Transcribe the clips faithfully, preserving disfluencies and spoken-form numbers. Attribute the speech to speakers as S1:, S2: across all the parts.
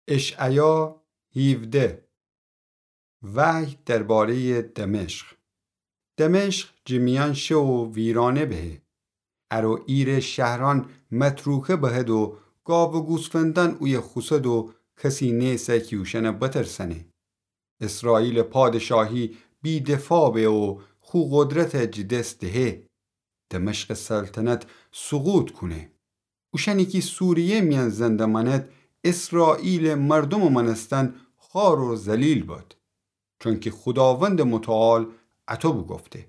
S1: اشعیا هفده. وحی درباره دمشق. دمشق جمیان شو و ویرانه به، ارو ایر شهران متروکه بهد و گاو و گوسفندان اوی خسد و کسی نیسه کیوشن بترسنه. اسرائیل پادشاهی بی دفاع به و خو قدرت جدست دهه. دمشق سلطنت سقوط کنه. اوشنی که سوریه میان زنده مند، اسرائیل مردم و منستن خار و ذلیل باد، چون که خداوند متعال عطا گفته.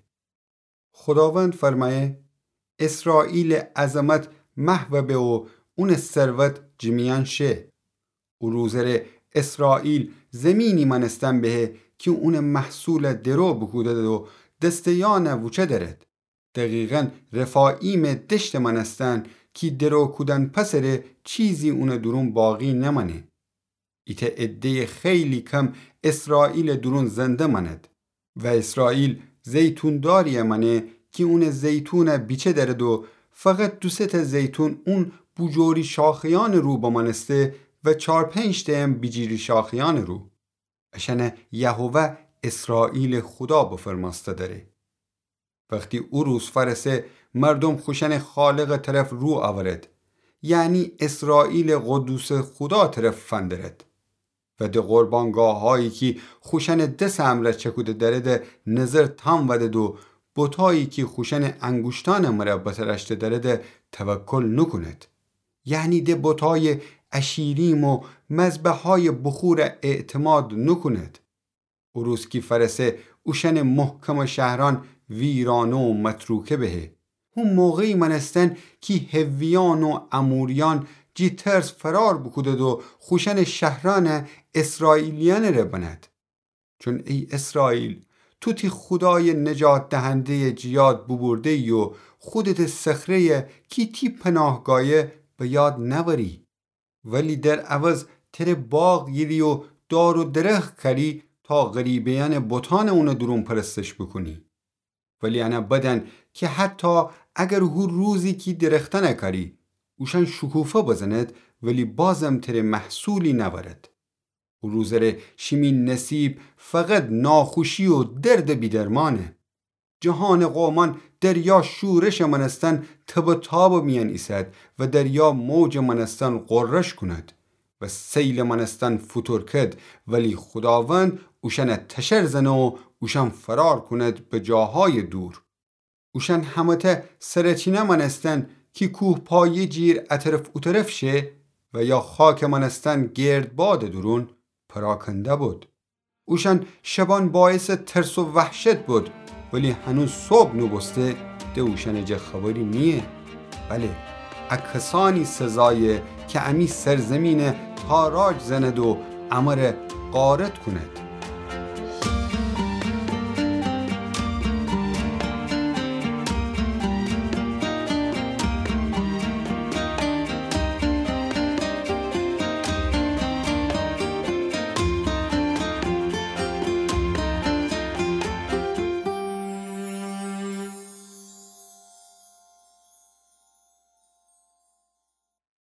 S1: خداوند فرمایه اسرائیل عظمت محو به و اون ثروت جمیان شه. او روزره اسرائیل زمینی منستن به که اون محصول درو بکودد و دستیان وچه درد. دقیقاً رفایم دشت منستن که درو کودن پسره چیزی اون درون باقی نمانه. ایت عده خیلی کم اسرائیل درون زنده مند و اسرائیل زیتون داری منه که اون زیتون بیچه درد و فقط دو سه تا زیتون اون بوجوری شاخیان رو با منسته و چار پنج تا بیجیری شاخیان رو. اشنه یهوه اسرائیل خدا بفرماسته داره. وقتی او روز فرسه مردم خوشن خالق طرف رو آورد، یعنی اسرائیل قدوس خدا طرف فندرد و ده قربانگاه هایی که خوشن دس امره چکوده درده نظر تام ودد و بوتایی که خوشن انگوشتان مربط رشته درده توکل نکند، یعنی ده بوتای اشیریم و مذبح های بخور اعتماد نکند. او روز کی فرسه اوشن محکم شهران ویرانه و متروکه بهه. اون موقعی منستن کی هویان و اموریان جی ترس فرار بکودد و خوشن شهران اسرائیلیان رو بند. چون ای اسرائیل تو تی خدای نجات دهنده جیاد ببرده ای و خودت صخره کی تی پناهگاهی به یاد نبری، ولی در عوض تر باغ گیری و دار و درخت کری تا غریبیان بتان اونو درون پرستش بکنی. ولی انا بدن که حتی اگر هر روزی کی درختن کری اوشن شکوفه بزند ولی بازم تر محصولی نورد. و روزره شیمین نصیب فقط ناخوشی و درد بیدرمانه. جهان قومان دریا شورش منستن تب تاب میان ایسد و دریا موج منستن قررش کند و سیل منستن فتور کد، ولی خداوند اوشن تشر زنه و اوشن فرار کند به جاهای دور. اوشن همته سرچینه منستن که کوه پای جیر اطرف اطرف شه و یا خاک منستن گرد باد درون پراکنده بود. اوشن شبان باعث ترس و وحشت بود، ولی هنوز صبح نبسته ده اوشن جه خبری نیه. بله اکسانی سزایه که امی سرزمین تاراج زند و امر قارت کند.